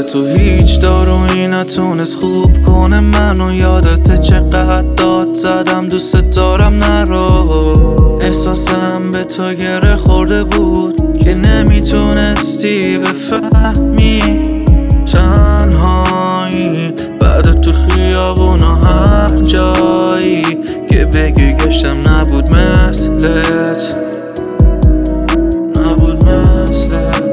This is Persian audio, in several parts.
تو هیچ دارویی نتونست خوب کنه منو. یادته چقدر داد زدم دوست دارم نرو. احساسم به تو گره خورده بود که نمیتونستی بفهمی تنهایی. بعد تو خیابون و هر جایی که بگی گشتم نبود مثلت، نبود مثلت.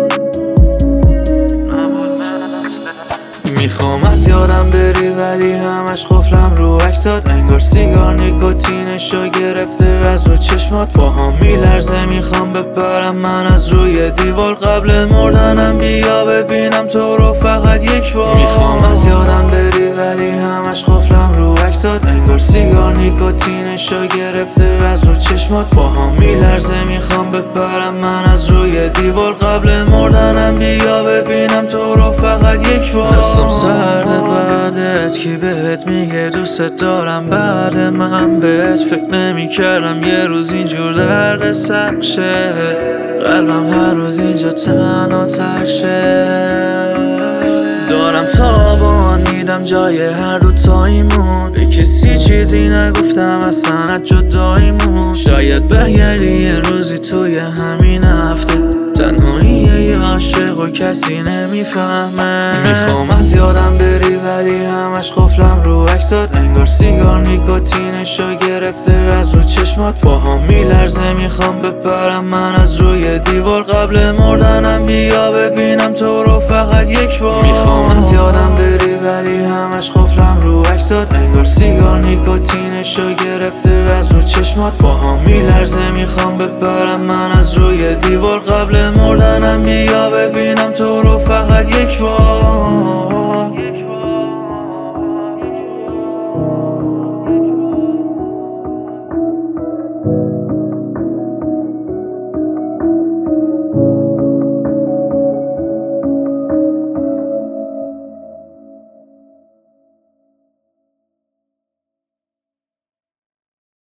میخوام از یادم بری ولی همش قفلم رو عکسات. انگار سیگار نیکوتینشو گرفته از رو چشمات. پاهام میلرزه میخوام بپرم من از روی دیوار. قبل مردنم بیا ببینم تو رو فقط یک بار. میخوام از یادم بری ولی همش قفلم رو عکسات. انگار سیگار نیکوتینشو گرفته از رو چشمات. پاهام میلرزه میخوام بپرم من از روی دیوار. قبل مردنم بیا ببینم تو رو فقط یک بار. دستم سرده بعدت کی بهت میگه دوست دارم. بعد من بهت فکر نمی کردم یه روز اینجور درد سر شه. قلبم هر روز اینجا تنها شه. دارم تابان میدم جای هر دوتاییمون. به کسی چیزی نگفتم اصلا از جداییمون. شاید برگردی یه روزی توی همین هفته. تنهایی یه عاشق و کسی نمیفهمه. میخوام از یادم بری ولی همش قفلم رو عکسات. انگار سیگار نیکوتینشو گرفته از رو چشمات. پاهام میلرزه میخوام بپرم من از روی دیوار. قبل مردنم بیا ببینم تو رو فقط یک بار. میخوام از یادم بری ولی همش قفلم رو عکسات. انگار سیگار نیکوتینشو گرفته از رو چشمات. پاهام میلرزه میخوام بپرم من از روی دیوار. قبل مردنم بیا ببینم تو رو فقط یک بار.